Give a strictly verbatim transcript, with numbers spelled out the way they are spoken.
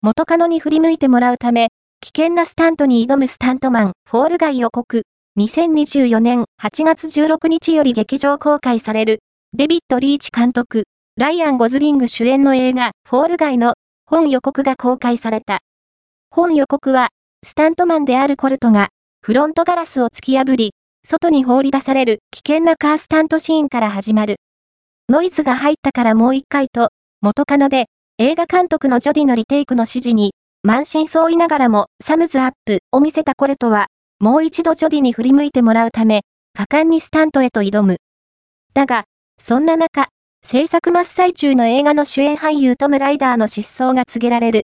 元カノに振り向いてもらうため、危険なスタントに挑むスタントマン、フォールガイ予告。にせんにじゅうよねんはちがつじゅうろくにちより劇場公開される、デビッド・リーチ監督、ライアン・ゴズリング主演の映画、フォールガイの本予告が公開された。本予告は、スタントマンであるコルトが、フロントガラスを突き破り、外に放り出される危険なカースタントシーンから始まる。ノイズが入ったからもう一回と、元カノで、映画監督のジョディのリテイクの指示に、満身創痍ながらも、サムズアップを見せたコルトは、もう一度ジョディに振り向いてもらうため、果敢にスタントへと挑む。だが、そんな中、制作真っ最中の映画の主演俳優トム・ライダーの失踪が告げられる。